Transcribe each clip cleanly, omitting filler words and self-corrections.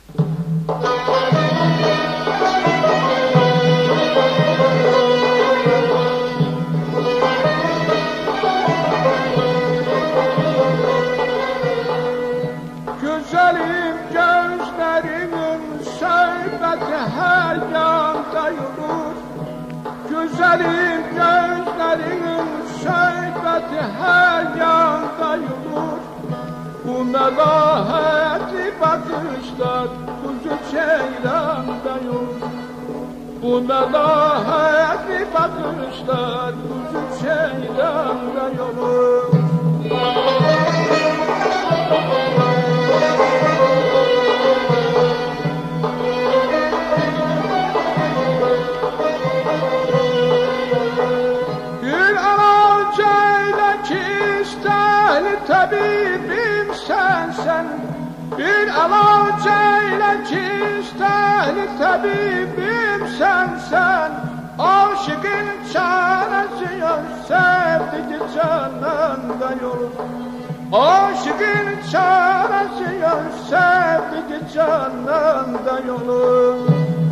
Güzelim gözlerinin şerbeti her yanda yurur. Güzelim gözlerinin şerbeti her yanda yurur. Bu melahatli bakışlar kuzu ceylanda yurur. Bu melahatli bakışlar kuzu ceylanda yurur. Tabibim sensen, bir alacayla cistahli tabibim sensen. Aşıkın çaresi yok, sevdiği canında yok. Aşıkın çaresi yok, sevdiği canında yok.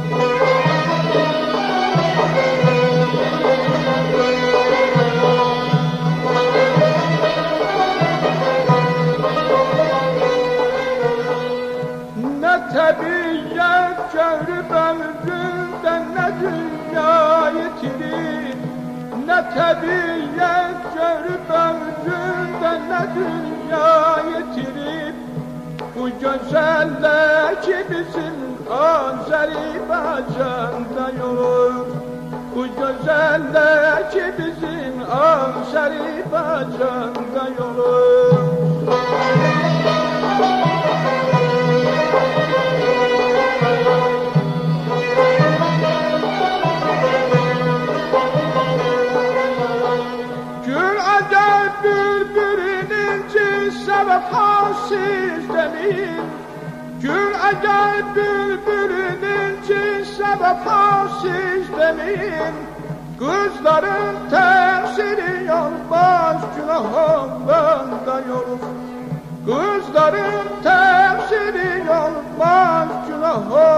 Tabiyyat görüp ömrümden ne dünya yitirir. Ne tabiyyat görüp ömrümden ne dünya yitirir. Bu güzellik bizim Azerbaycan'da yok. Bu güzellik bizim Azerbaycan'da yok. Vefasız demeyin, gül acayip bülbülünün cinse vefasız demeyin. Kızların tesiri olmaz, günahından da yolur. Kızların tesiri olmaz, günahından